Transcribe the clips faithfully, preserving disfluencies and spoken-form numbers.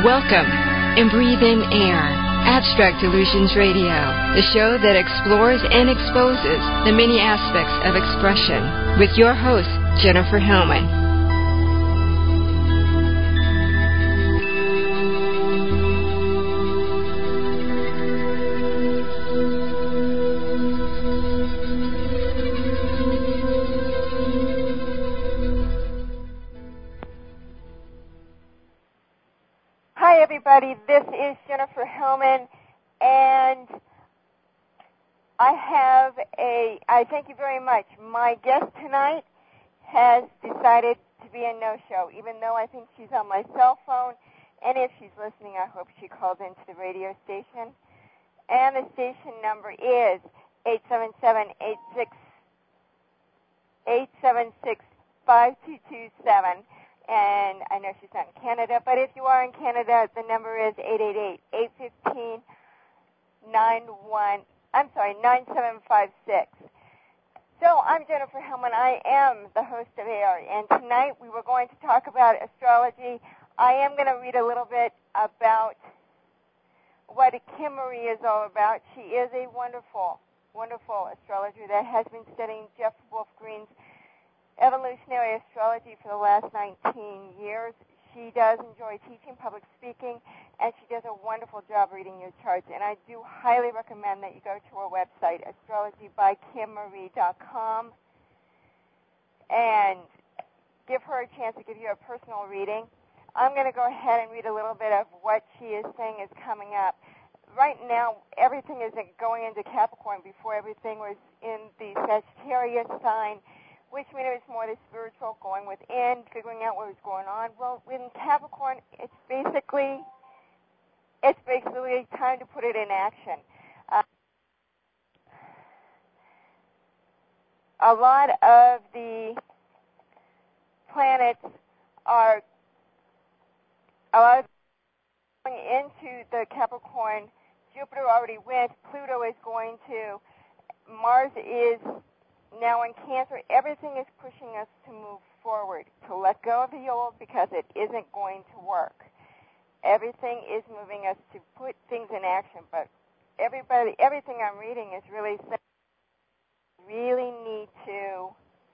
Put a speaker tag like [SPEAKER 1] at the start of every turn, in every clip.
[SPEAKER 1] Welcome and breathe in air. Abstract Illusions Radio, the show that explores and exposes the many aspects of expression, with your host, Jennifer Hellman.
[SPEAKER 2] Hi, everybody. This is Jennifer Hellman, and I have a, I thank you very much. My guest tonight has decided to be a no-show, even though I think she's on my cell phone, and if she's listening, I hope she calls into the radio station. And the station number is eight seven seven, eight six six, five two two seven. And I know she's not in Canada, but if you are in Canada, the number is eight eight eight, eight one five, nine one, I'm sorry, nine seven five six. So I'm Jennifer Hellman. I am the host of A R, and tonight we were going to talk about astrology. I am going to read a little bit about what Kim Marie is all about. She is a wonderful, wonderful astrologer that has been studying Jeff Wolf Green's evolutionary astrology for the last nineteen years. She does enjoy teaching public speaking, and she does a wonderful job reading your charts. And I do highly recommend that you go to her website, astrology by kim marie dot com, and give her a chance to give you a personal reading. I'm going to go ahead and read a little bit of what she is saying is coming up. Right now, everything is going into Capricorn before everything was in the Sagittarius sign, which means it was more the spiritual, going within, figuring out what was going on. Well, in Capricorn, it's basically, it's basically time to put it in action. Uh, a lot of the planets are, a lot of going into the Capricorn. Jupiter already went. Pluto is going to. Mars is now in Cancer. Everything is pushing us to move forward, to let go of the old because it isn't going to work. Everything is moving us to put things in action, but everybody, everything I'm reading is really saying we really need to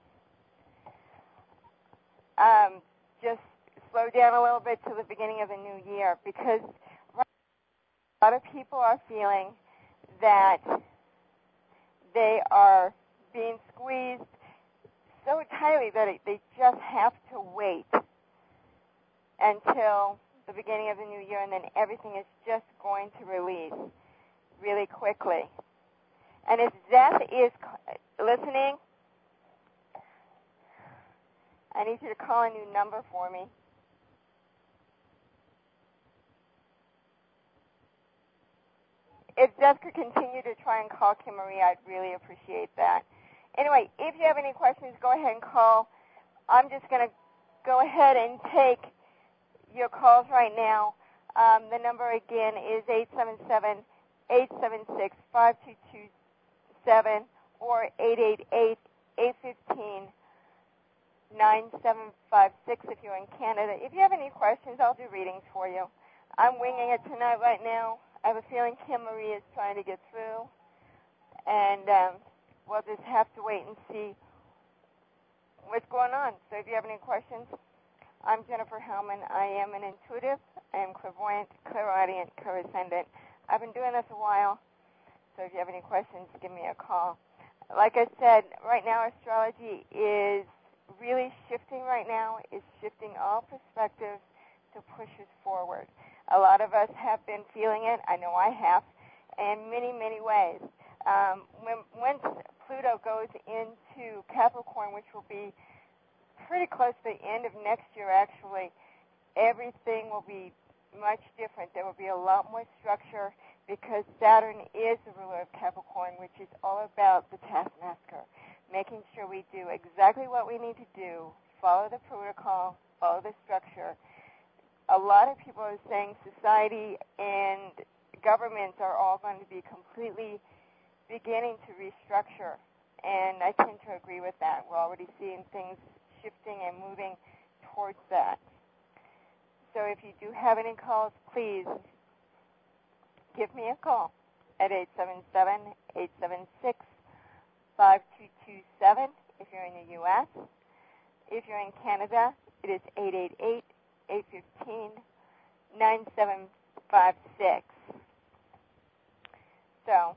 [SPEAKER 2] um, just slow down a little bit to the beginning of the new year, because right now, a lot of people are feeling that they are being squeezed so tightly that it, they just have to wait until the beginning of the new year, and then everything is just going to release really quickly. And if Zeth is listening, I need you to call a new number for me. If Zeth could continue to try and call Kim Marie, I'd really appreciate that. Anyway, if you have any questions, go ahead and call. I'm just going to go ahead and take your calls right now. Um, the number again is eight seven seven, eight seven six, five two two seven or eight eight eight, eight one five, nine seven five six if you're in Canada. If you have any questions, I'll do readings for you. I'm winging it tonight right now. I have a feeling Kim Marie is trying to get through, and um, we'll just have to wait and see what's going on. So if you have any questions, I'm Jennifer Hellman. I am an intuitive. I am clairvoyant, clairaudient, clairsendent. I've been doing this a while, so if you have any questions, give me a call. Like I said, right now astrology is really shifting right now. It's shifting all perspectives to push us forward. A lot of us have been feeling it. I know I have, in many, many ways. Um, when, once Pluto goes into Capricorn, which will be pretty close to the end of next year, actually, everything will be much different. There will be a lot more structure because Saturn is the ruler of Capricorn, which is all about the taskmaster, making sure we do exactly what we need to do, follow the protocol, follow the structure. A lot of people are saying society and governments are all going to be completely beginning to restructure, and I tend to agree with that. We're already seeing things shifting and moving towards that. So if you do have any calls, please give me a call at eight seven seven, eight seven six, five two two seven if you're in the U S If you're in Canada, it is eight eight eight, eight one five, nine seven five six. So,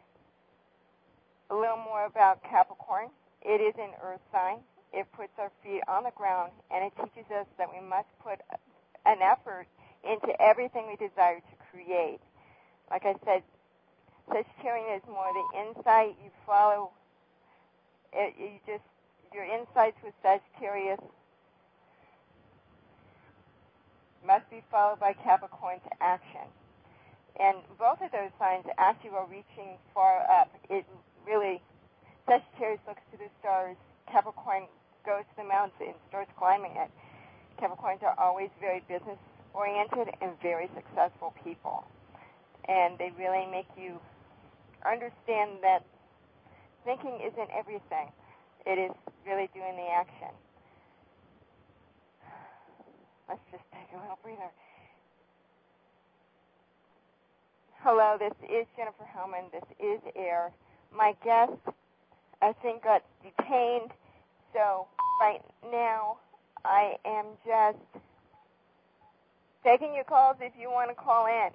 [SPEAKER 2] a little more about Capricorn. It is an earth sign. It puts our feet on the ground, and it teaches us that we must put an effort into everything we desire to create. Like I said, Sagittarian is more the insight. You follow, it, you just, your insights with Sagittarius must be followed by Capricorn's action. And both of those signs actually are reaching far up. It really, Sagittarius looks to the stars. Capricorn goes to the mountain and starts climbing it. Capricorns are always very business-oriented and very successful people. And they really make you understand that thinking isn't everything. It is really doing the action. Let's just take a little breather. Hello, this is Jennifer Hellman. This is Air. My guest, I think, got detained. So right now, I am just taking your calls if you want to call in.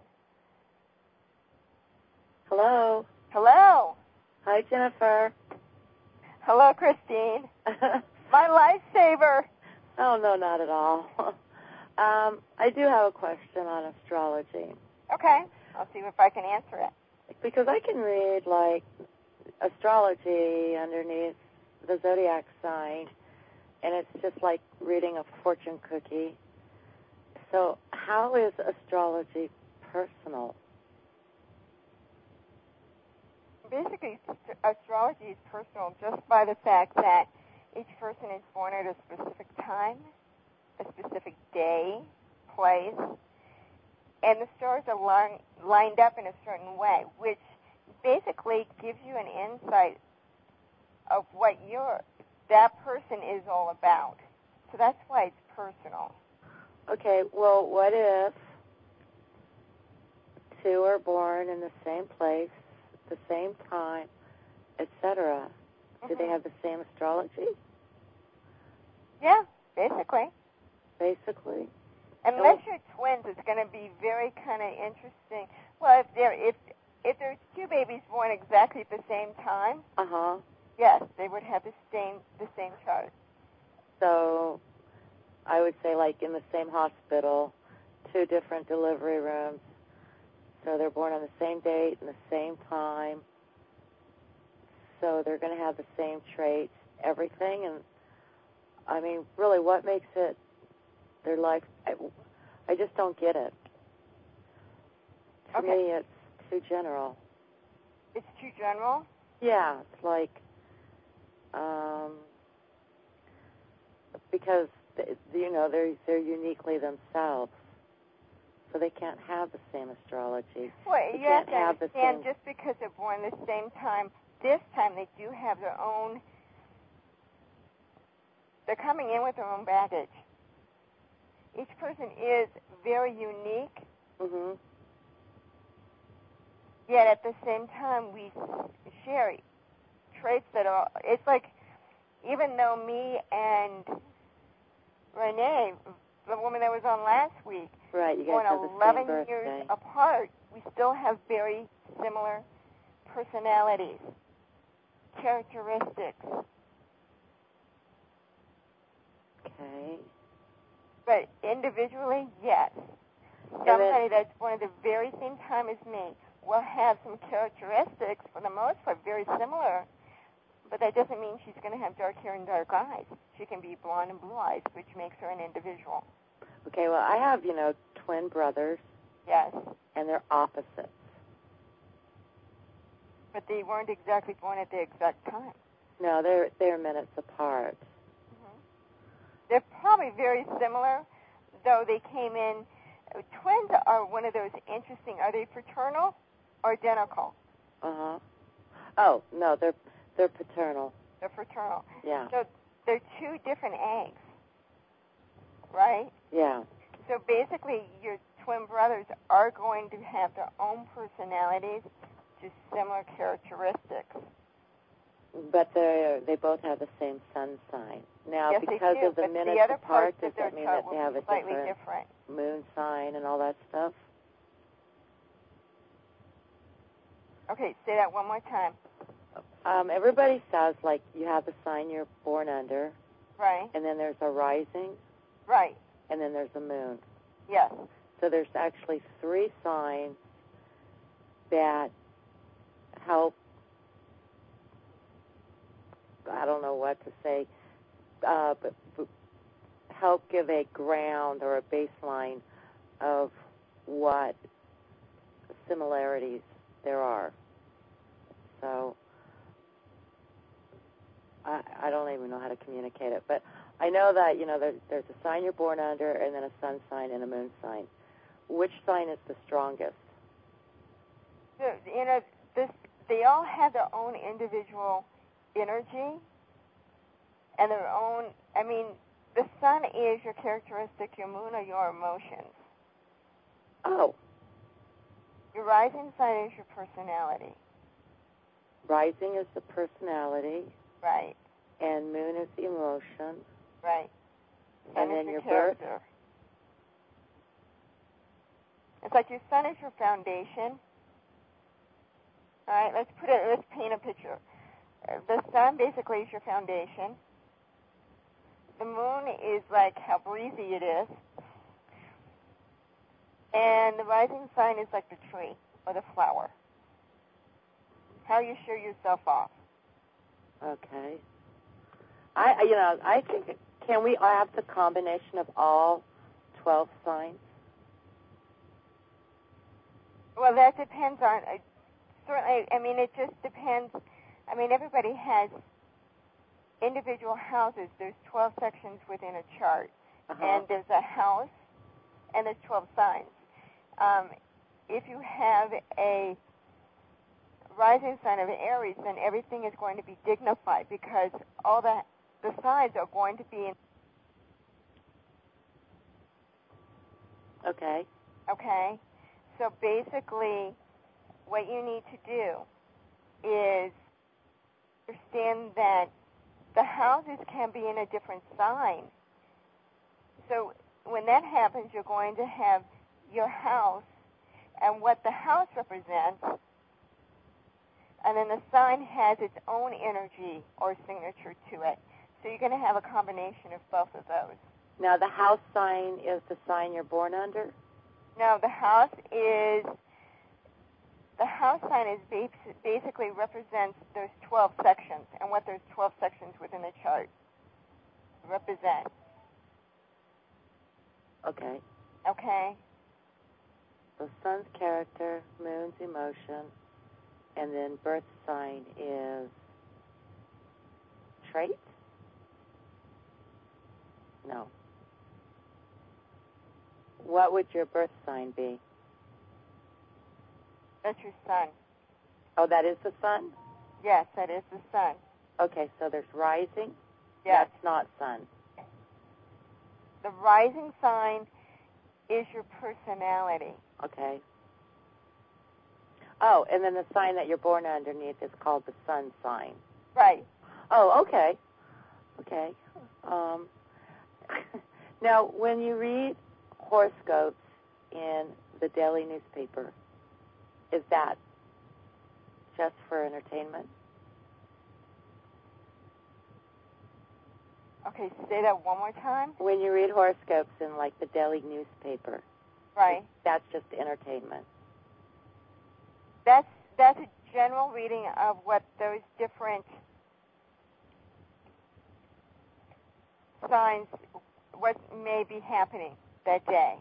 [SPEAKER 3] Hello.
[SPEAKER 2] Hello.
[SPEAKER 3] Hi, Jennifer.
[SPEAKER 2] Hello, Christine. My lifesaver.
[SPEAKER 3] Oh, no, not at all. um, I do have a question on astrology.
[SPEAKER 2] Okay. I'll see if I can answer it.
[SPEAKER 3] Because I can read, like, astrology underneath the zodiac sign, and it's just like reading a fortune cookie. So how is astrology personal?
[SPEAKER 2] Basically, astrology is personal just by the fact that each person is born at a specific time, a specific day, place, and the stars are line, lined up in a certain way, which basically gives you an insight of what your that person is all about. So that's why it's personal.
[SPEAKER 3] Okay, well, what if two are born in the same place, the same time, et cetera? Mm-hmm. Do they have the same astrology?
[SPEAKER 2] Yeah, basically.
[SPEAKER 3] Basically.
[SPEAKER 2] Unless you're twins, it's going to be very kind of interesting. Well, if there if if there's two babies born exactly at the same time,
[SPEAKER 3] uh huh,
[SPEAKER 2] yes, they would have the same the same chart.
[SPEAKER 3] So, I would say like in the same hospital, two different delivery rooms. So they're born on the same date and the same time. So they're going to have the same traits, everything. And I mean, really, what makes it their life? I, I just don't get it. To
[SPEAKER 2] okay.
[SPEAKER 3] me, it's too general.
[SPEAKER 2] It's too general?
[SPEAKER 3] Yeah, it's like, um, because, you know, they're, they're uniquely themselves. So they can't have the same astrology.
[SPEAKER 2] Well,
[SPEAKER 3] they
[SPEAKER 2] you have
[SPEAKER 3] can't
[SPEAKER 2] to
[SPEAKER 3] have the
[SPEAKER 2] understand,
[SPEAKER 3] same...
[SPEAKER 2] just because they're born the same time, this time they do have their own, they're coming in with their own baggage. Each person is very unique,
[SPEAKER 3] mm-hmm.
[SPEAKER 2] yet at the same time we share traits that are, it's like, even though me and Renee, the woman that was on last week,
[SPEAKER 3] right, you guys
[SPEAKER 2] born
[SPEAKER 3] have the
[SPEAKER 2] eleven
[SPEAKER 3] same
[SPEAKER 2] years
[SPEAKER 3] birthday.
[SPEAKER 2] apart, we still have very similar personalities, characteristics.
[SPEAKER 3] Okay.
[SPEAKER 2] But individually, yes. Somebody that's born at the very same time as me will have some characteristics, for the most part, very similar, but that doesn't mean she's going to have dark hair and dark eyes. She can be blonde and blue eyes, which makes her an individual.
[SPEAKER 3] Okay, well, I have, you know, twin brothers.
[SPEAKER 2] Yes.
[SPEAKER 3] And they're opposites.
[SPEAKER 2] But they weren't exactly born at the exact time.
[SPEAKER 3] No, they're they're minutes apart.
[SPEAKER 2] Mm-hmm. They're probably very similar, though they came in. Twins are one of those interesting. Are they fraternal or identical?
[SPEAKER 3] Uh huh. Oh no, they're they're paternal.
[SPEAKER 2] They're fraternal.
[SPEAKER 3] Yeah.
[SPEAKER 2] So they're two different eggs, right?
[SPEAKER 3] Yeah.
[SPEAKER 2] So basically, your twin brothers are going to have their own personalities, just similar characteristics.
[SPEAKER 3] But they they both have the same sun sign. Now,
[SPEAKER 2] yes,
[SPEAKER 3] because
[SPEAKER 2] they do,
[SPEAKER 3] of the
[SPEAKER 2] but
[SPEAKER 3] minutes
[SPEAKER 2] the other
[SPEAKER 3] apart,
[SPEAKER 2] does
[SPEAKER 3] that mean that they have a
[SPEAKER 2] slightly
[SPEAKER 3] different,
[SPEAKER 2] different
[SPEAKER 3] moon sign and all that stuff?
[SPEAKER 2] Okay, say that one more time.
[SPEAKER 3] Um, everybody says, like, you have the sign you're born under.
[SPEAKER 2] Right.
[SPEAKER 3] And then there's a rising.
[SPEAKER 2] Right.
[SPEAKER 3] And then there's a moon.
[SPEAKER 2] Yes.
[SPEAKER 3] So there's actually three signs that help, I don't know what to say, uh, but, but help give a ground or a baseline of what similarities there are. So I, I don't even know how to communicate it, but I know that, you know, there, there's a sign you're born under and then a sun sign and a moon sign. Which sign is the strongest?
[SPEAKER 2] So, you know, this, they all have their own individual energy and their own, I mean, the sun is your characteristic, your moon are your emotions.
[SPEAKER 3] Oh.
[SPEAKER 2] Your rising sign is your personality.
[SPEAKER 3] Rising is the personality.
[SPEAKER 2] Right.
[SPEAKER 3] And moon is the emotion.
[SPEAKER 2] Right. Sun
[SPEAKER 3] and
[SPEAKER 2] is
[SPEAKER 3] then
[SPEAKER 2] your,
[SPEAKER 3] your
[SPEAKER 2] character.
[SPEAKER 3] birth?
[SPEAKER 2] It's like your sun is your foundation. All right, let's put it, let's paint a picture. The sun basically is your foundation. The moon is like how breezy it is. And the rising sign is like the tree or the flower. How you show yourself off.
[SPEAKER 3] Okay. I, you know, I think, can we have the combination of all twelve signs?
[SPEAKER 2] Well, that depends on, uh, certainly, I mean, it just depends. I mean, everybody has individual houses. There's twelve sections within a chart.
[SPEAKER 3] Uh-huh.
[SPEAKER 2] And there's a house, and there's twelve signs. Um, if you have a rising sign of Aries, then everything is going to be dignified because all the the signs are going to be in.
[SPEAKER 3] Okay.
[SPEAKER 2] Okay. So basically, what you need to do is understand that the houses can be in a different sign. So when that happens, you're going to have your house and what the house represents, and then the sign has its own energy or signature to it. So you're going to have a combination of both of those.
[SPEAKER 3] Now, the house sign is the sign you're born under?
[SPEAKER 2] No, the house is, the house sign is basically represents those twelve sections and what those twelve sections within the chart represent.
[SPEAKER 3] Okay.
[SPEAKER 2] Okay.
[SPEAKER 3] So sun's character, moon's emotion, and then birth sign is trait? No. What would your birth sign be?
[SPEAKER 2] That's your sun.
[SPEAKER 3] Oh, that is the sun?
[SPEAKER 2] Yes, that is the sun.
[SPEAKER 3] Okay, so there's rising?
[SPEAKER 2] Yes.
[SPEAKER 3] That's not sun.
[SPEAKER 2] The rising sign is your personality.
[SPEAKER 3] Okay. Oh, and then the sign that you're born underneath is called the sun sign.
[SPEAKER 2] Right.
[SPEAKER 3] Oh, okay. Okay. Um, now, when you read horoscopes in the daily newspaper, is that just for entertainment?
[SPEAKER 2] Okay, say that one more time.
[SPEAKER 3] When you read horoscopes in, like, the daily newspaper,
[SPEAKER 2] right?
[SPEAKER 3] That's just entertainment.
[SPEAKER 2] That's that's a general reading of what those different signs, what may be happening that day.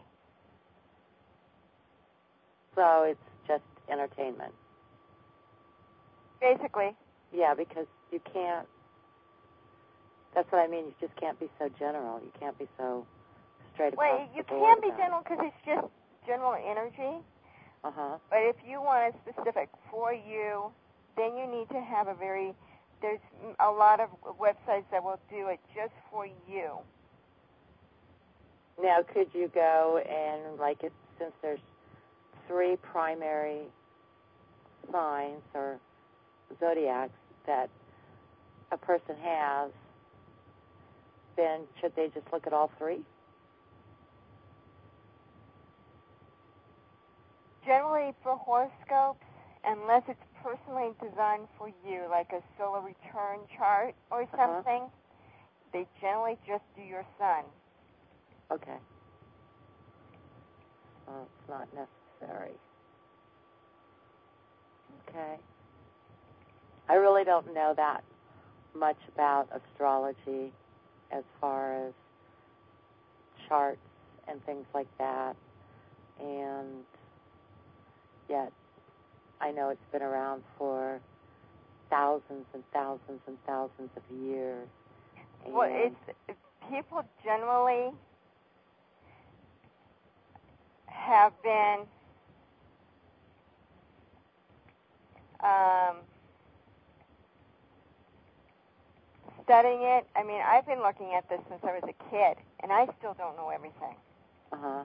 [SPEAKER 3] So it's just entertainment.
[SPEAKER 2] Basically.
[SPEAKER 3] Yeah, because you can't, that's what I mean, you just can't be so general. You can't be so straight across
[SPEAKER 2] well, you
[SPEAKER 3] the board.
[SPEAKER 2] Well, you can be general because it's just general energy.
[SPEAKER 3] Uh-huh.
[SPEAKER 2] But if you want it specific for you, then you need to have a very, there's a lot of websites that will do it just for you.
[SPEAKER 3] Now, could you go and, like, it, since there's three primary signs or zodiacs that a person has, then should they just look at all three?
[SPEAKER 2] Generally, for horoscopes, unless it's personally designed for you, like a solar return chart or something, uh-huh. they generally just do your sun.
[SPEAKER 3] Okay. Well, it's not necessary. Okay. I really don't know that much about astrology as far as charts and things like that. And yet, I know it's been around for thousands and thousands and thousands of years. And
[SPEAKER 2] well, it's people generally have been um, studying it. I mean, I've been looking at this since I was a kid, and I still don't know everything.
[SPEAKER 3] Uh-huh.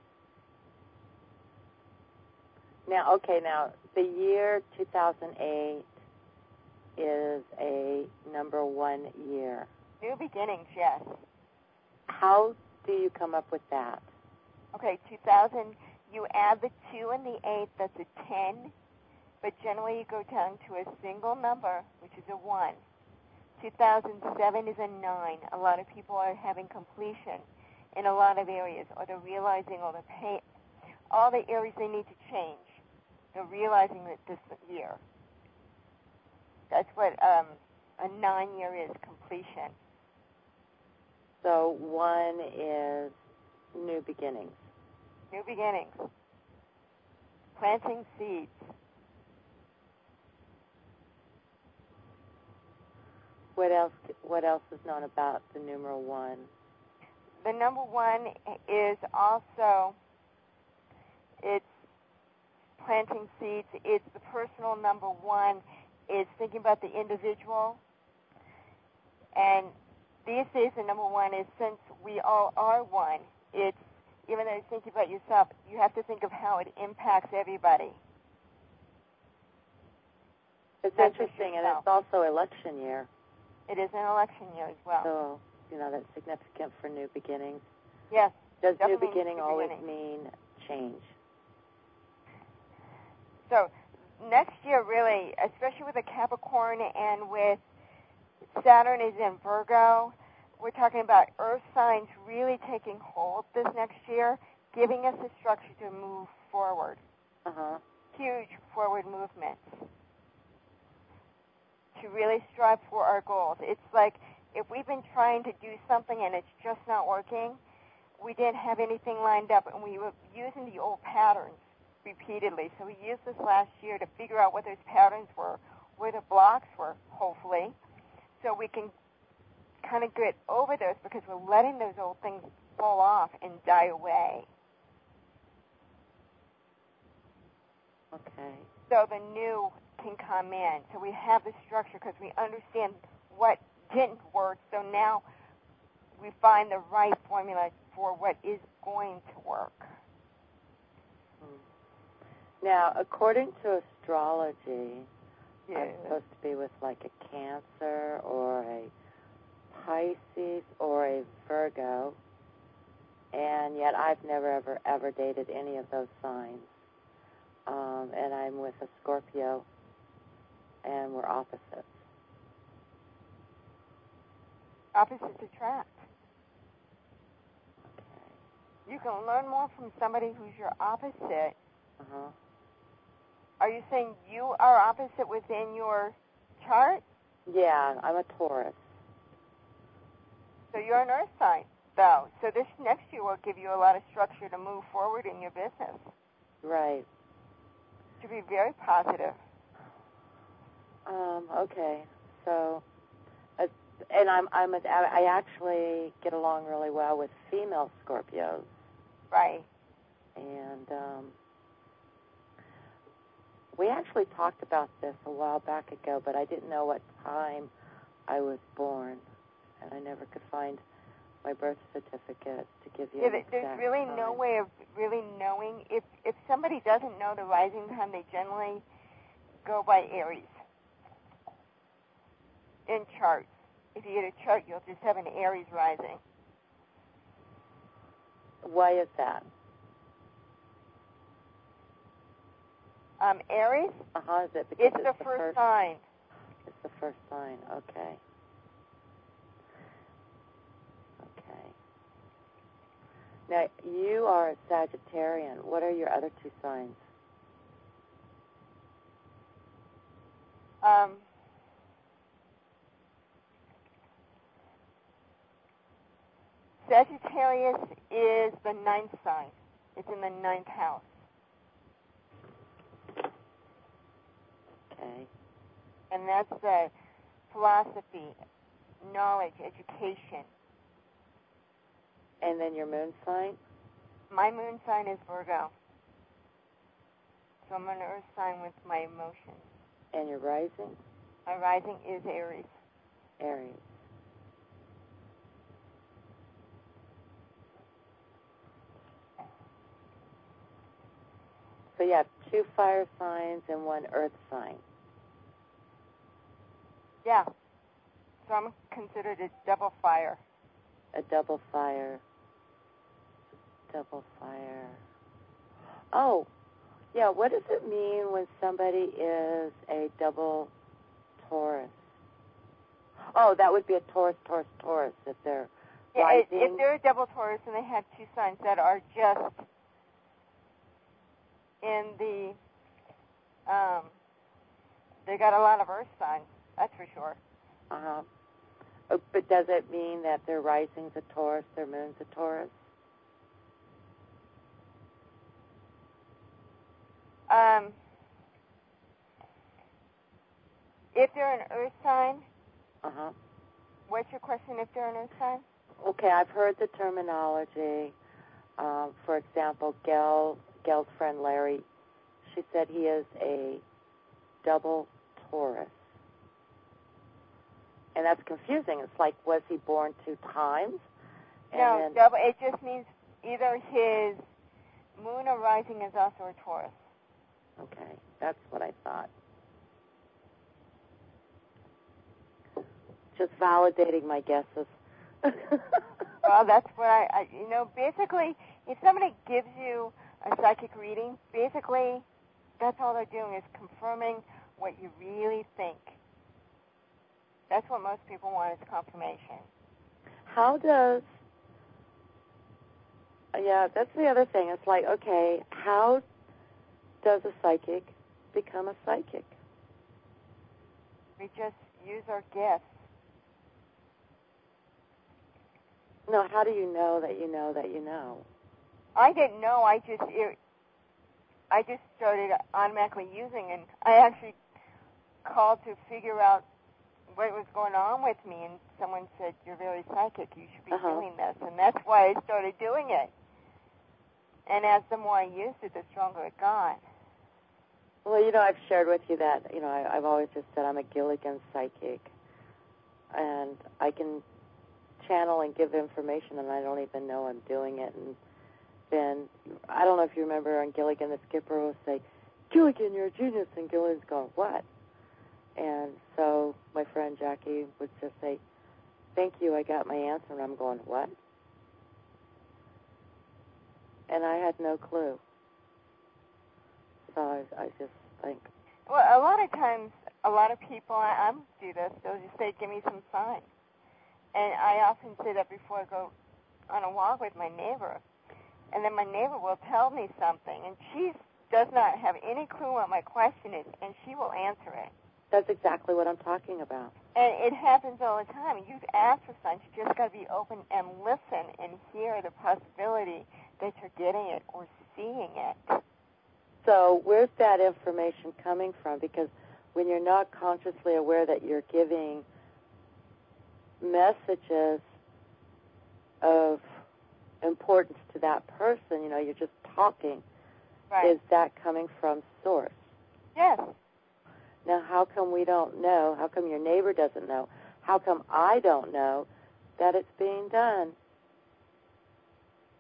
[SPEAKER 3] Now, okay, now, the year two thousand eight is a number one year.
[SPEAKER 2] New beginnings, yes.
[SPEAKER 3] How do you come up with that?
[SPEAKER 2] Okay, two thousand, you add the two and the eight, that's a ten, but generally you go down to a single number, which is a one. two thousand seven is a nine. A lot of people are having completion in a lot of areas, or they're realizing all the pain, all the areas they need to change. They're realizing that this year. That's what um, a nine-year is, completion.
[SPEAKER 3] So one is new beginnings.
[SPEAKER 2] New beginnings. Planting seeds.
[SPEAKER 3] What else? What else is known about the numeral one?
[SPEAKER 2] The number one is also, it's planting seeds. It's the personal number one. It's thinking about the individual. And these days, the number one is, since we all are one, it's, even though you're thinking about yourself, you have to think of how it impacts everybody.
[SPEAKER 3] It's That's interesting, and it's also election year.
[SPEAKER 2] It is an election year as well.
[SPEAKER 3] So, you know, that's significant for new beginnings.
[SPEAKER 2] Yes.
[SPEAKER 3] Does new beginning
[SPEAKER 2] new
[SPEAKER 3] always
[SPEAKER 2] beginning.
[SPEAKER 3] mean change?
[SPEAKER 2] So next year, really, especially with the Capricorn and with Saturn is in Virgo, we're talking about earth signs really taking hold this next year, giving us a structure to move forward.
[SPEAKER 3] Uh-huh.
[SPEAKER 2] Huge forward movements to really strive for our goals. It's like if we've been trying to do something and it's just not working, we didn't have anything lined up, and we were using the old patterns repeatedly. So we used this last year to figure out what those patterns were, where the blocks were, hopefully, so we can kind of get over those, because we're letting those old things fall off and die away.
[SPEAKER 3] Okay.
[SPEAKER 2] So the new can come in. So we have the structure because we understand what didn't work. So now we find the right formula for what is going to work.
[SPEAKER 3] Now, according to astrology,
[SPEAKER 2] yeah.
[SPEAKER 3] I'm supposed to be with like a Cancer or a Pisces or a Virgo, and yet I've never, ever, ever dated any of those signs. Um, and I'm with a Scorpio, and we're opposites.
[SPEAKER 2] Opposites attract.
[SPEAKER 3] Okay.
[SPEAKER 2] You can learn more from somebody who's your opposite.
[SPEAKER 3] Uh-huh.
[SPEAKER 2] Are you saying you are opposite within your chart?
[SPEAKER 3] Yeah, I'm a Taurus.
[SPEAKER 2] So you're an earth sign, though. So this next year will give you a lot of structure to move forward in your business.
[SPEAKER 3] Right.
[SPEAKER 2] To be very positive.
[SPEAKER 3] Um, okay. So, uh, and I'm, I'm a, I actually get along really well with female Scorpios.
[SPEAKER 2] Right.
[SPEAKER 3] And um, we actually talked about this a while back ago, but I didn't know what time I was born, and I never could find my birth certificate to give you
[SPEAKER 2] Yeah,
[SPEAKER 3] an exact
[SPEAKER 2] there's really
[SPEAKER 3] time.
[SPEAKER 2] no way of really knowing. If if somebody doesn't know the rising time, they generally go by Aries in charts. If you get a chart, you'll just have an Aries rising.
[SPEAKER 3] Why is that?
[SPEAKER 2] Um, Aries?
[SPEAKER 3] Uh-huh, is it because
[SPEAKER 2] It's,
[SPEAKER 3] it's
[SPEAKER 2] the,
[SPEAKER 3] the
[SPEAKER 2] first,
[SPEAKER 3] first
[SPEAKER 2] sign.
[SPEAKER 3] It's the first sign, okay. Okay. Now, you are a Sagittarian. What are your other two signs?
[SPEAKER 2] Um, Sagittarius is the ninth sign. It's in the ninth house.
[SPEAKER 3] Okay.
[SPEAKER 2] And that's the philosophy, knowledge, education.
[SPEAKER 3] And then your moon sign?
[SPEAKER 2] My moon sign is Virgo. So I'm an earth sign with my emotions.
[SPEAKER 3] And your rising?
[SPEAKER 2] My rising is Aries.
[SPEAKER 3] Aries. So you have two fire signs and one earth sign.
[SPEAKER 2] Yeah. So I'm considered a double fire.
[SPEAKER 3] A double fire. Double fire. Oh, yeah, what does it mean when somebody is a double Taurus? Oh, that would be a Taurus, Taurus, Taurus if they're
[SPEAKER 2] Yeah,
[SPEAKER 3] rising.
[SPEAKER 2] if they're a double Taurus and they have two signs that are just in the, um, they got a lot of earth signs, that's for sure.
[SPEAKER 3] Uh-huh. Oh, but does it mean that their rising's a Taurus, their moon's a Taurus?
[SPEAKER 2] Um, if they're an earth sign,
[SPEAKER 3] Uh-huh.
[SPEAKER 2] what's your question if they're an earth sign?
[SPEAKER 3] Okay, I've heard the terminology. Um, for example, Gail, Gail's friend Larry, she said he is a double Taurus. And that's confusing. It's like, was he born two times? And
[SPEAKER 2] no,
[SPEAKER 3] then,
[SPEAKER 2] double, it just means either his moon or rising is also a Taurus.
[SPEAKER 3] okay, that's what I thought. Just validating my guesses.
[SPEAKER 2] Well, that's what I, I, you know, basically, if somebody gives you a psychic reading, basically, that's all they're doing is confirming what you really think. That's what most people want is confirmation.
[SPEAKER 3] How does, yeah, that's the other thing. It's like, okay, how does a psychic become a psychic?
[SPEAKER 2] We just use our gifts.
[SPEAKER 3] No, how do you know that you know that you know?
[SPEAKER 2] I didn't know. I just, it, I just started automatically using, and I actually called to figure out what was going on with me, and someone said, "You're very psychic. You should be
[SPEAKER 3] Uh-huh.
[SPEAKER 2] doing this," and that's why I started doing it. And as the more I used it, the stronger it got.
[SPEAKER 3] Well, you know, I've shared with you that, you know, I, I've always just said I'm a Gilligan psychic, and I can channel and give information, and I don't even know I'm doing it. And then, I don't know if you remember on Gilligan, the skipper will say, "Gilligan, you're a genius," and Gilligan's going, "What?" And so my friend Jackie would just say, "Thank you, I got my answer," and I'm going, "What?" And I had no clue. So I, I just think.
[SPEAKER 2] Well, a lot of times, a lot of people, I, I'm do this, they'll just say, "Give me some signs." And I often say that before I go on a walk with my neighbor. And then my neighbor will tell me something, and she does not have any clue what my question is, and she will answer it.
[SPEAKER 3] That's exactly what I'm talking about.
[SPEAKER 2] And it happens all the time. You've asked for signs. You just got to be open and listen and hear the possibility that you're getting it or seeing it.
[SPEAKER 3] So where's that information coming from? Because when you're not consciously aware that you're giving messages of importance to that person, you know, you're just talking.
[SPEAKER 2] Right.
[SPEAKER 3] Is that coming from source?
[SPEAKER 2] Yes.
[SPEAKER 3] Now, how come we don't know? How come your neighbor doesn't know? How come I don't know that it's being done?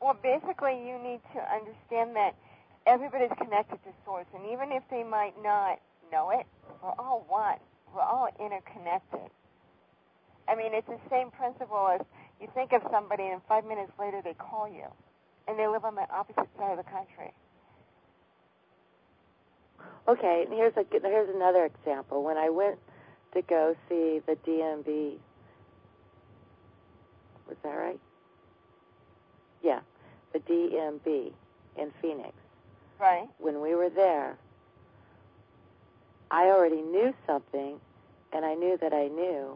[SPEAKER 2] Well, basically, you need to understand that everybody's connected to Source, and even if they might not know it, we're all one. We're all interconnected. I mean, it's the same principle as you think of somebody, and five minutes later they call you, and they live on the opposite side of the country.
[SPEAKER 3] Okay, and here's a here's another example. When I went to go see the D M B, was that right? Yeah, the D M B in Phoenix.
[SPEAKER 2] Right.
[SPEAKER 3] When we were there, I already knew something, and I knew that I knew,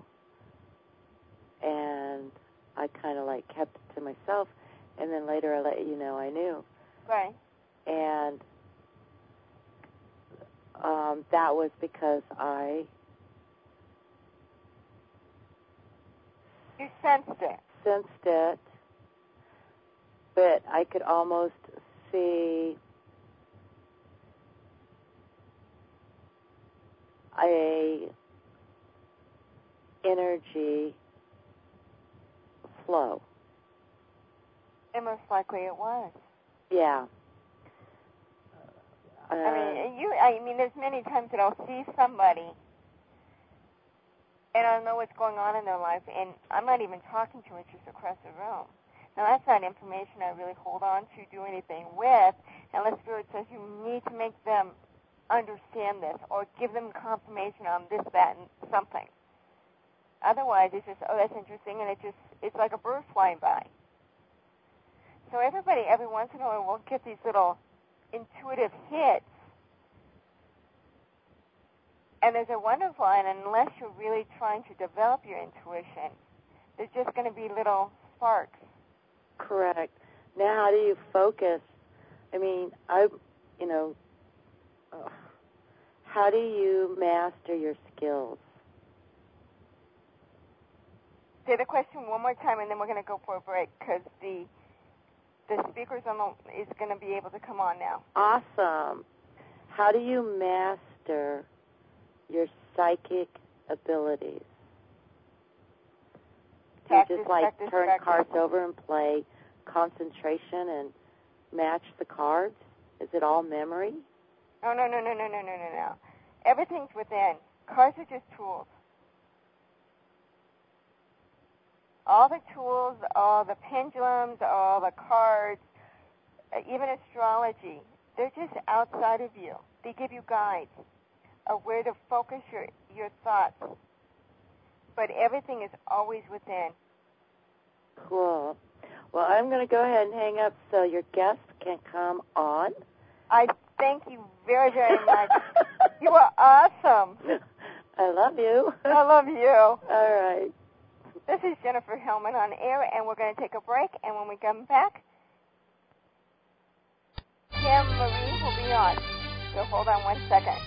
[SPEAKER 3] and I kind of like kept it to myself, and then later I let you know I knew.
[SPEAKER 2] Right.
[SPEAKER 3] And um, that was because I
[SPEAKER 2] You sensed it.
[SPEAKER 3] Sensed it, but I could almost see a energy flow.
[SPEAKER 2] And most likely it was.
[SPEAKER 3] Yeah. Uh,
[SPEAKER 2] I mean, you. I mean, there's many times that I'll see somebody, and I know what's going on in their life, and I'm not even talking to it, just across the room. Now, that's not information I really hold on to, do anything with, unless Spirit says you need to make them understand this or give them confirmation on this, that, and something. Otherwise, it's just, oh, that's interesting, and it just, it's like a bird flying by. So everybody, every once in a while, will get these little intuitive hits. And there's a wonderful, and unless you're really trying to develop your intuition, there's just going to be little sparks.
[SPEAKER 3] Correct. Now, how do you focus? I mean, I, you know, uh, how do you master your skills?
[SPEAKER 2] Say the question one more time, and then we're going to go for a break because the the speakers on the, is going to be able to come on now.
[SPEAKER 3] Awesome. How do you master your psychic abilities? Do you
[SPEAKER 2] Practice,
[SPEAKER 3] just like
[SPEAKER 2] practice,
[SPEAKER 3] turn
[SPEAKER 2] practice.
[SPEAKER 3] cards over and play concentration and match the cards? Is it all memory?
[SPEAKER 2] No, no, no, no, no, no, no, no, no. Everything's within. Cards are just tools. All the tools, all the pendulums, all the cards, even astrology, they're just outside of you. They give you guides of where to focus your, your thoughts. But everything is always within.
[SPEAKER 3] Cool. Well, I'm going to go ahead and hang up so your guest can come on.
[SPEAKER 2] I thank you very, very much. You are awesome.
[SPEAKER 3] I love you.
[SPEAKER 2] I love you.
[SPEAKER 3] All right.
[SPEAKER 2] This is Jennifer Hillman on air, and we're going to take a break. And when we come back, Kim Marie will be on. So hold on one second.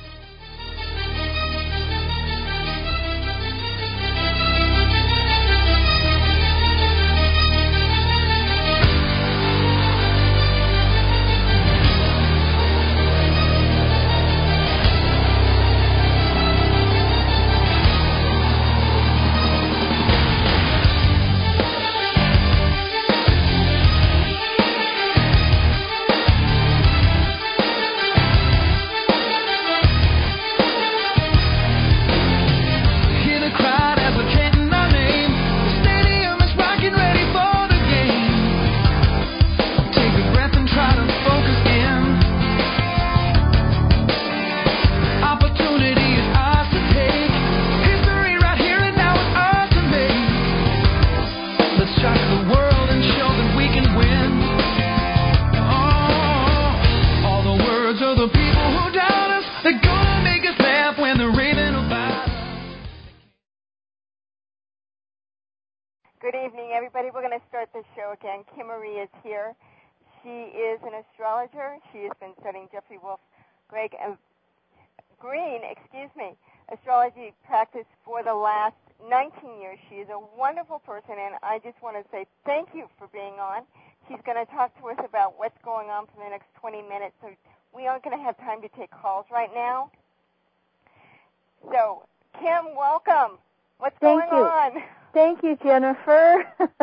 [SPEAKER 2] Good evening, everybody. We're going to start the show again. Kim Marie is here. She is an astrologer. She has been studying Jeffrey Wolf Greg and Green, excuse me, astrology practice for the last nineteen years. She is a wonderful person, and I just want to say thank you for being on. She's going to talk to us about what's going on for the next twenty minutes. So we aren't going to have time to take calls right now. So, Kim, welcome. What's
[SPEAKER 3] Thank
[SPEAKER 2] going
[SPEAKER 3] you.
[SPEAKER 2] on?
[SPEAKER 4] Thank you, Jennifer.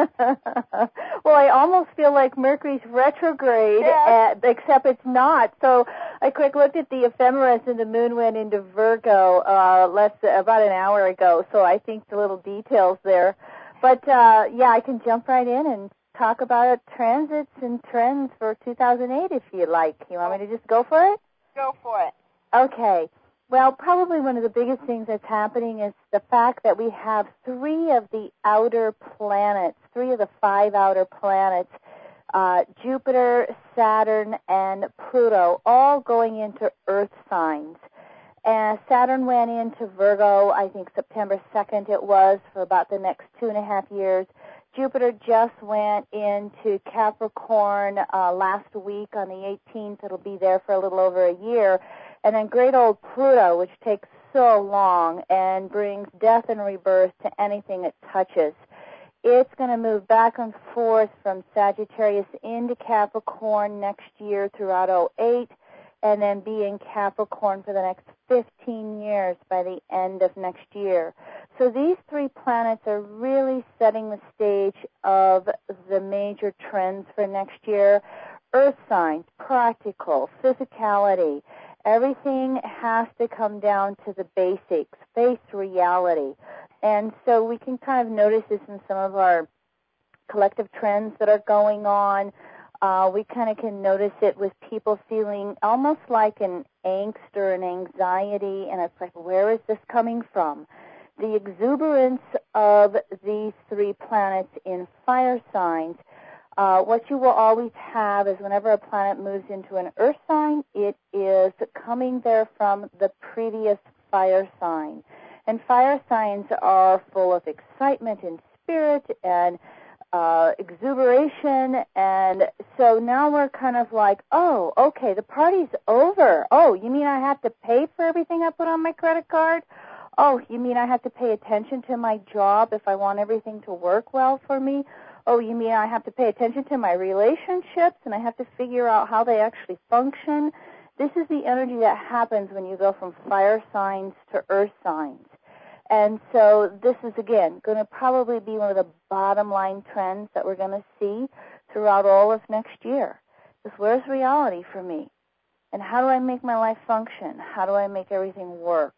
[SPEAKER 4] Well, I almost feel like Mercury's retrograde,
[SPEAKER 2] Yes.
[SPEAKER 4] at, except it's not. So I quick looked at the ephemeris, and the moon went into Virgo uh, less about an hour ago. So I think the little details there. But uh, yeah, I can jump right in and talk about transits and trends for two thousand eight if you like. You want me to just go for it?
[SPEAKER 2] Go for it.
[SPEAKER 4] Okay. Well, probably one of the biggest things that's happening is the fact that we have three of the outer planets, three of the five outer planets, uh, Jupiter, Saturn, and Pluto, all going into Earth signs. And Saturn went into Virgo, I think September second it was, for about the next two and a half years. Jupiter just went into Capricorn uh, last week on the eighteenth. It'll be there for a little over a year. And then great old Pluto, which takes so long and brings death and rebirth to anything it touches. It's going to move back and forth from Sagittarius into Capricorn next year throughout oh eight, and then be in Capricorn for the next fifteen years by the end of next year. So these three planets are really setting the stage of the major trends for next year. Earth signs, practical, physicality. Everything has to come down to the basics, face reality. And so we can kind of notice this in some of our collective trends that are going on. Uh, we kind of can notice it with people feeling almost like an angst or an anxiety, and it's like, where is this coming from? The exuberance of these three planets in fire signs, Uh, what you will always have is whenever a planet moves into an earth sign, it is coming there from the previous fire sign. And fire signs are full of excitement and spirit and uh, exuberation. And so now we're kind of like, oh, okay, the party's over. Oh, you mean I have to pay for everything I put on my credit card? Oh, you mean I have to pay attention to my job if I want everything to work well for me? Oh, you mean I have to pay attention to my relationships and I have to figure out how they actually function? This is the energy that happens when you go from fire signs to earth signs. And so this is, again, going to probably be one of the bottom line trends that we're going to see throughout all of next year. Is where's reality for me? And how do I make my life function? How do I make everything work?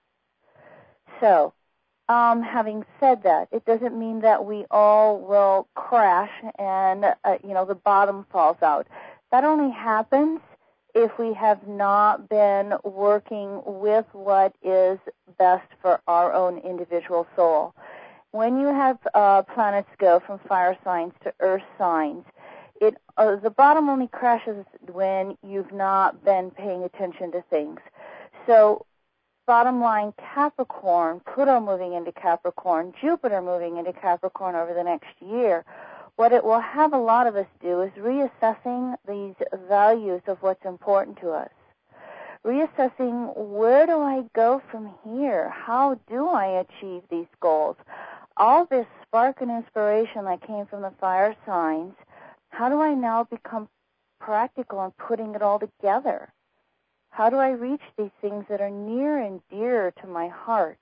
[SPEAKER 4] So, Um, having said that, it doesn't mean that we all will crash and, uh, you know, the bottom falls out. That only happens if we have not been working with what is best for our own individual soul. When you have uh, planets go from fire signs to earth signs, it uh, the bottom only crashes when you've not been paying attention to things. So, bottom line, Capricorn, Pluto moving into Capricorn, Jupiter moving into Capricorn over the next year, what it will have a lot of us do is reassessing these values of what's important to us. Reassessing, where do I go from here? How do I achieve these goals? All this spark and inspiration that came from the fire signs, how do I now become practical in putting it all together? How do I reach these things that are near and dear to my heart?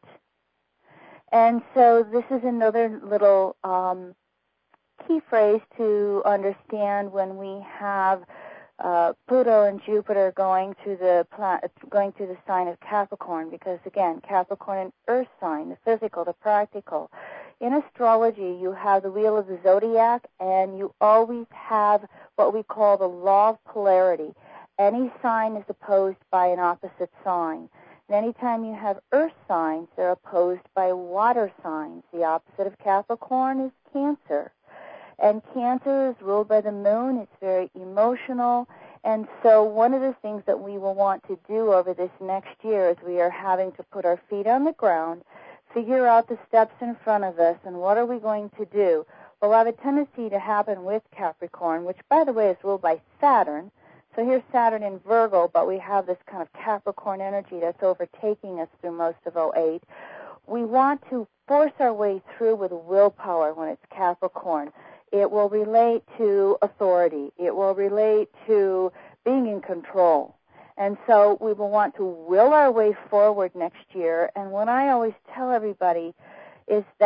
[SPEAKER 4] And so this is another little um, key phrase to understand when we have uh, Pluto and Jupiter going to the pla- going to the sign of Capricorn, because again, Capricorn, an earth sign, the physical, the practical. In astrology, you have the wheel of the zodiac, and you always have what we call the law of polarity. Any sign is opposed by an opposite sign. And anytime you have earth signs, they're opposed by water signs. The opposite of Capricorn is Cancer. And Cancer is ruled by the moon. It's very emotional. And so one of the things that we will want to do over this next year is we are having to put our feet on the ground, figure out the steps in front of us, and what are we going to do? Well, I have a tendency to happen with Capricorn, which, by the way, is ruled by Saturn. So here's Saturn in Virgo, but we have this kind of Capricorn energy that's overtaking us through most of oh eight. We want to force our way through with willpower when it's Capricorn. It will relate to authority. It will relate to being in control. And so we will want to will our way forward next year. And what I always tell everybody is that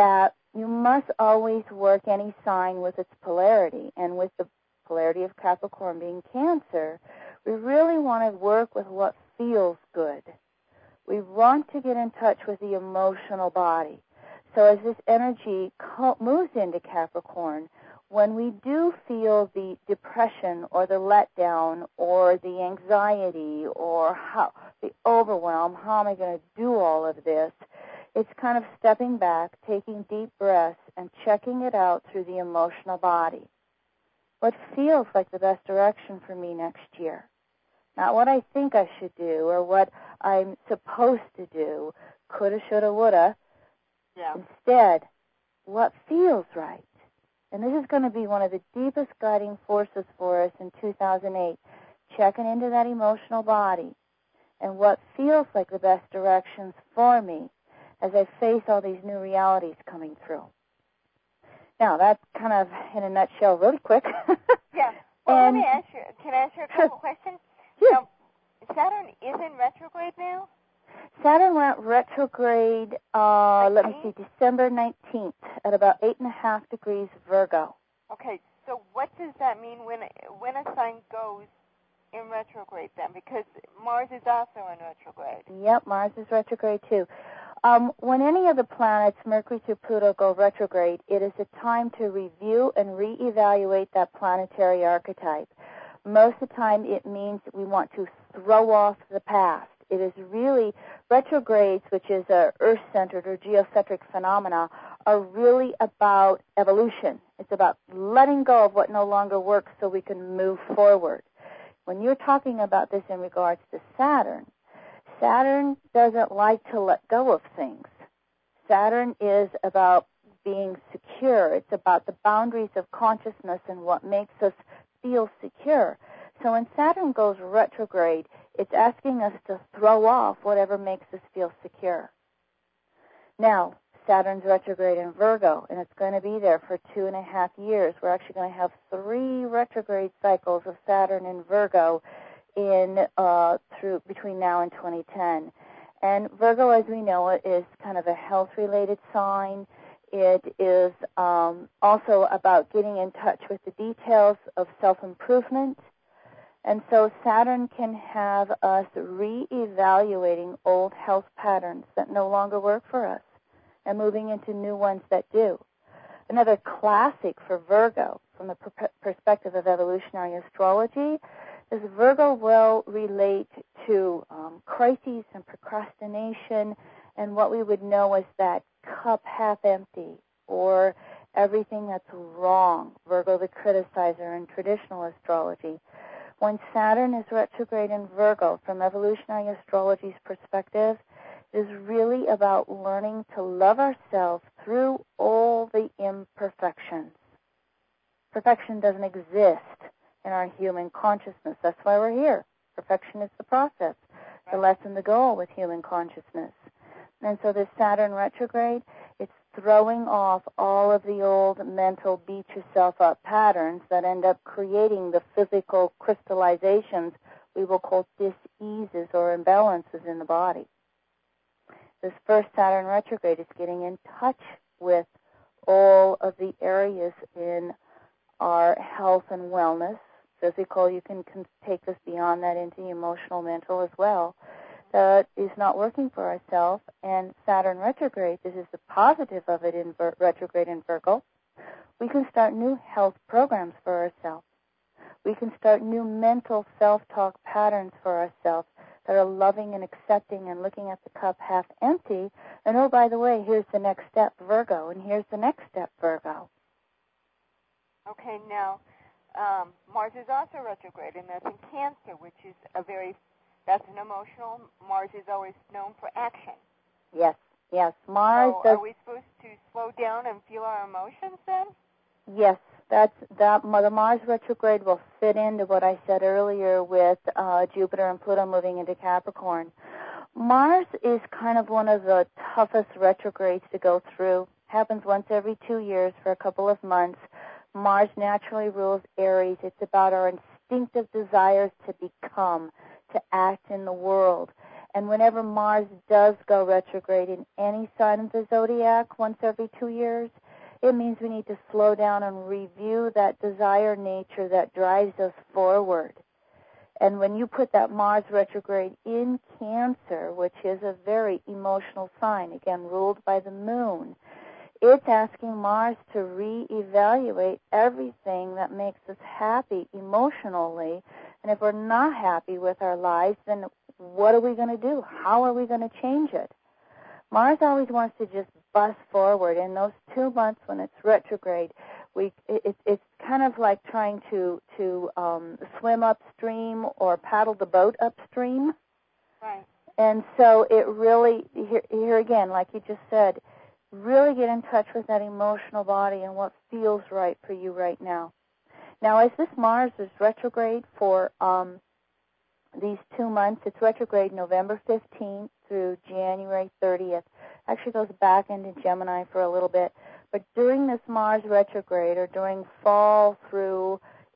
[SPEAKER 4] you must always work any sign with its polarity. And with the polarity of Capricorn being Cancer, we really want to work with what feels good. We want to get in touch with the emotional body. So as this energy moves into Capricorn, when we do feel the depression or the letdown or the anxiety or how the overwhelm, how am I going to do all of this, it's kind of stepping back, taking deep breaths, and checking it out through the emotional body. What feels like the best direction for me next year? Not what I think I should do or what I'm supposed to do, coulda, shoulda, woulda.
[SPEAKER 3] Yeah.
[SPEAKER 4] Instead, what feels right? And this is going to be one of the deepest guiding forces for us in two thousand eight, checking into that emotional body and what feels like the best directions for me as I face all these new realities coming through. Now, that's kind of in a nutshell really quick.
[SPEAKER 2] Yeah. Well,
[SPEAKER 4] and,
[SPEAKER 2] let me ask you, can I ask you a couple questions?
[SPEAKER 4] Sure.
[SPEAKER 2] Now, Saturn is in retrograde now?
[SPEAKER 4] Saturn went retrograde, uh, let me see, December nineteenth at about eight and a half degrees Virgo.
[SPEAKER 2] Okay, so what does that mean when when a sign goes in retrograde then? Because Mars is also in retrograde.
[SPEAKER 4] Yep, Mars is retrograde too. Um, when any of the planets, Mercury through Pluto, go retrograde, it is a time to review and reevaluate that planetary archetype. Most of the time it means that we want to throw off the past. It is really, retrogrades, which is a Earth-centered or geocentric phenomena, are really about evolution. It's about letting go of what no longer works so we can move forward. When you're talking about this in regards to Saturn, Saturn doesn't like to let go of things. Saturn is about being secure. It's about the boundaries of consciousness and what makes us feel secure. So when Saturn goes retrograde, it's asking us to throw off whatever makes us feel secure. Now, Saturn's retrograde in Virgo, and it's going to be there for two and a half years. We're actually going to have three retrograde cycles of Saturn in Virgo in uh, through between now and twenty ten. And Virgo, as we know it, is kind of a health-related sign. It is um, also about getting in touch with the details of self-improvement. And so Saturn can have us reevaluating old health patterns that no longer work for us and moving into new ones that do. Another classic for Virgo from the per- perspective of evolutionary astrology is Virgo will relate to um, crises and procrastination and what we would know as that cup half empty or everything that's wrong, Virgo the criticizer in traditional astrology. When Saturn is retrograde in Virgo, from evolutionary astrology's perspective, it is really about learning to love ourselves through all the imperfections. Perfection doesn't exist in our human consciousness. That's why we're here. Perfection is the process, the lesson, the goal with human consciousness. And so this Saturn retrograde, it's throwing off all of the old mental beat yourself up patterns that end up creating the physical crystallizations we will call dis-eases or imbalances in the body. This first Saturn retrograde is getting in touch with all of the areas in our health and wellness. Physical, you can, can take this beyond that into emotional, mental as well. That is not working for ourselves, and Saturn retrograde, this is the positive of it in ver- retrograde in Virgo. We can start new health programs for ourselves. We can start new mental self-talk patterns for ourselves that are loving and accepting and looking at the cup half empty. And oh, by the way, here's the next step, Virgo, and here's the next step, Virgo.
[SPEAKER 2] Okay, now, um, Mars is also retrograde, and that's in Cancer, which is a very That's an emotional. Mars is always known for action.
[SPEAKER 4] Yes, yes. Mars
[SPEAKER 2] so
[SPEAKER 4] does.
[SPEAKER 2] Are we supposed to slow down and feel our emotions then?
[SPEAKER 4] Yes, that's that. The Mars retrograde will fit into what I said earlier with uh, Jupiter and Pluto moving into Capricorn. Mars is kind of one of the toughest retrogrades to go through. Happens once every two years for a couple of months. Mars naturally rules Aries. It's about our instinctive desires to become, to act in the world. And whenever Mars does go retrograde in any sign of the zodiac once every two years, it means we need to slow down and review that desire nature that drives us forward. And when you put that Mars retrograde in Cancer, which is a very emotional sign, again, ruled by the moon, it's asking Mars to reevaluate everything that makes us happy emotionally. And if we're not happy with our lives, then what are we going to do? How are we going to change it? Mars always wants to just bust forward. In those two months when it's retrograde, we it, it's kind of like trying to, to um, swim upstream or paddle the boat upstream.
[SPEAKER 2] Right.
[SPEAKER 4] And so it really, here, here again, like you just said, really get in touch with that emotional body and what feels right for you right now. Now, as this Mars is retrograde for um, these two months, it's retrograde November fifteenth through January thirtieth. Actually goes back into Gemini for a little bit. But during this Mars retrograde, or during fall through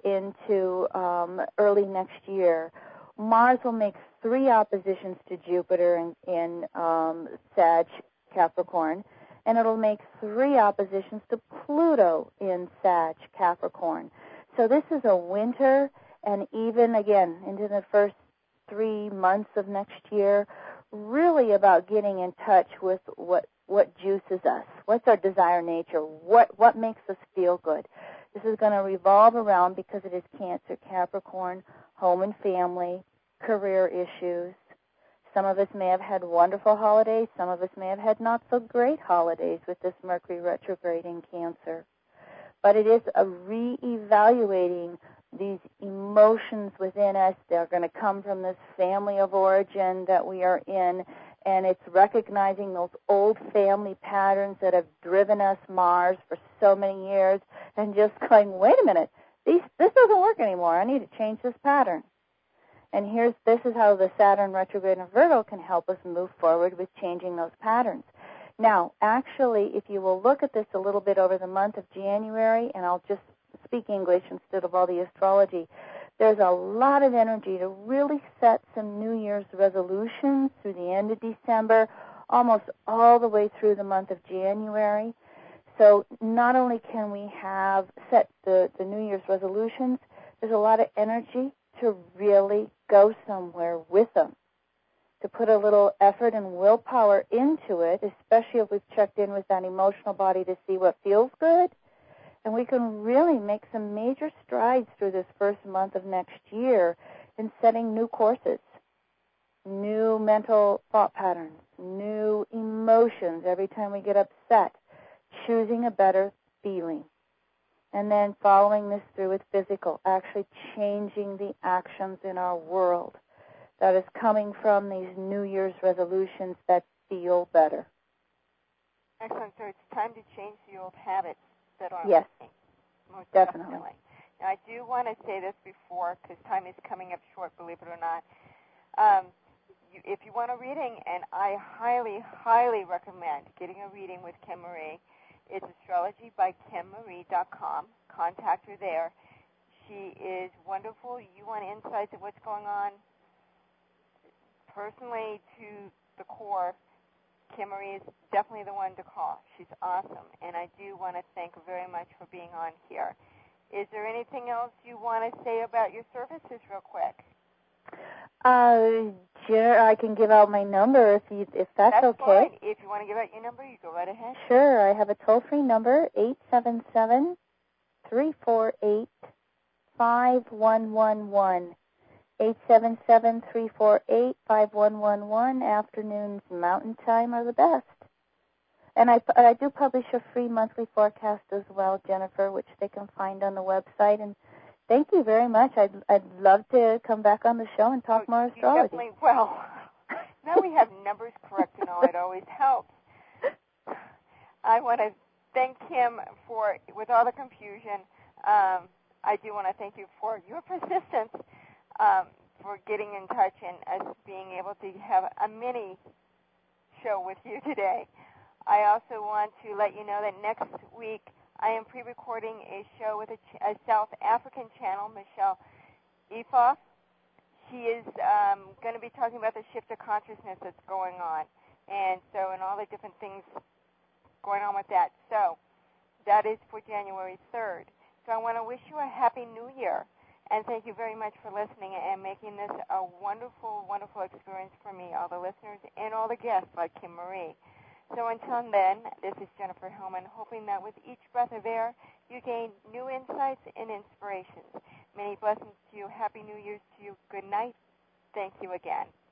[SPEAKER 4] into um, early next year, Mars will make three oppositions to Jupiter in, in um, Sag, Capricorn, and it'll make three oppositions to Pluto in Sag, Capricorn. So this is a winter, and even, again, into the first three months of next year, really about getting in touch with what what juices us, what's our desire nature, what, what makes us feel good. This is going to revolve around, because it is Cancer, Capricorn, home and family, career issues. Some of us may have had wonderful holidays. Some of us may have had not so great holidays with this Mercury retrograde in Cancer. But it is a re-evaluating these emotions within us. They're going to come from this family of origin that we are in, and it's recognizing those old family patterns that have driven us, Mars, for so many years, and just going, wait a minute, these, this doesn't work anymore. I need to change this pattern. And here's this is how the Saturn retrograde in Virgo can help us move forward with changing those patterns. Now, actually, if you will look at this a little bit over the month of January, and I'll just speak English instead of all the astrology, there's a lot of energy to really set some New Year's resolutions through the end of December, almost all the way through the month of January. So not only can we have set the, the New Year's resolutions, there's a lot of energy to really go somewhere with them, to put a little effort and willpower into it, especially if we've checked in with that emotional body to see what feels good. And we can really make some major strides through this first month of next year in setting new courses, new mental thought patterns, new emotions every time we get upset, choosing a better feeling. And then following this through with physical, actually changing the actions in our world that is coming from these New Year's resolutions that feel better.
[SPEAKER 2] Excellent. So it's time to change the old habits that are
[SPEAKER 4] yes,
[SPEAKER 2] most
[SPEAKER 4] definitely.
[SPEAKER 2] definitely. Now, I do want to say this before, because time is coming up short, believe it or not. Um, you, if you want a reading, and I highly, highly recommend getting a reading with Kim Marie, it's astrology by kim marie dot com. Contact her there. She is wonderful. You want insights of what's going on personally to the core, Kim Marie is definitely the one to call. She's awesome, and I do want to thank her very much for being on here. Is there anything else you want to say about your services real quick?
[SPEAKER 4] Uh, Jenna, I can give out my number if you, if that's,
[SPEAKER 2] that's
[SPEAKER 4] okay.
[SPEAKER 2] Fine. If you want to give out your number, you go right ahead.
[SPEAKER 4] Sure. I have a toll-free number, eight seven seven, three four eight, five one one one. eight seven seven, three four eight, five one one one. Afternoons Mountain Time are the best. And I, I do publish a free monthly forecast as well, Jennifer, which they can find on the website. And thank you very much. I'd, I'd love to come back on the show and talk
[SPEAKER 2] oh,
[SPEAKER 4] more astrology.
[SPEAKER 2] Definitely. Well, now we have numbers correct and all. It always helps. I want to thank Kim for, with all the confusion, um, I do want to thank you for your persistence. Um, for getting in touch and us being able to have a mini show with you today. I also want to let you know that next week I am pre-recording a show with a, ch- a South African channel, Michelle Efoff. She is um, going to be talking about the shift of consciousness that's going on, and so and all the different things going on with that. So that is for January third. So I want to wish you a happy new year. And thank you very much for listening and making this a wonderful, wonderful experience for me, all the listeners, and all the guests like Kim Marie. So until then, this is Jennifer Hillman, hoping that with each breath of air, you gain new insights and inspirations. Many blessings to you. Happy New Year's to you. Good night. Thank you again.